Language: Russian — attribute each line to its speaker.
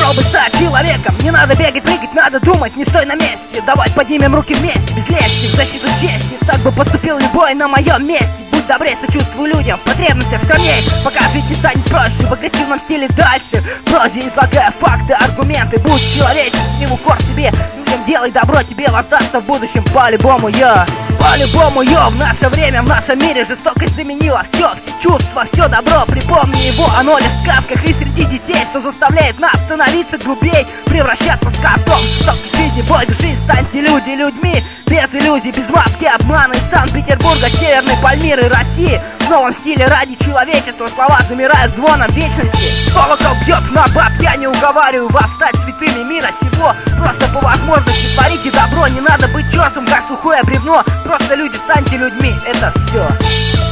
Speaker 1: чтобы стать человеком, не надо бегать, прыгать, надо думать, не стой на месте. Давай поднимем руки вместе, без лести, в защиту чести. Так бы поступил любой на моем месте. Будь добрее, сочувствуй людям, в потребностях скромней. Пока жить не станет проще, в агрессивном стиле дальше. В прозе излагая факты, аргументы. Будь человечным, не в укор себе. Людям делай добро, тебе воздастся в будущем по-любому, я. По-любому, в наше время, в нашем мире жестокость заменила все чувства, все добро. Припомни его, оно лишь в сказках и среди детей, что заставляет нас становиться глупей, превращаться в скотов. Жестокой жизни, бой души, станьте люди людьми, без иллюзий, без маски, обмана. Из Санкт-Петербурга, Северной Пальмиры, России, в новом стиле ради человечества слова замирают звоном вечности. Колокол бьет на баб, я не уговариваю вас стать святыми мира сего. Просто по возможности творите добро, не надо быть чертом, как сухое бревно. Просто люди, станьте людьми, это все.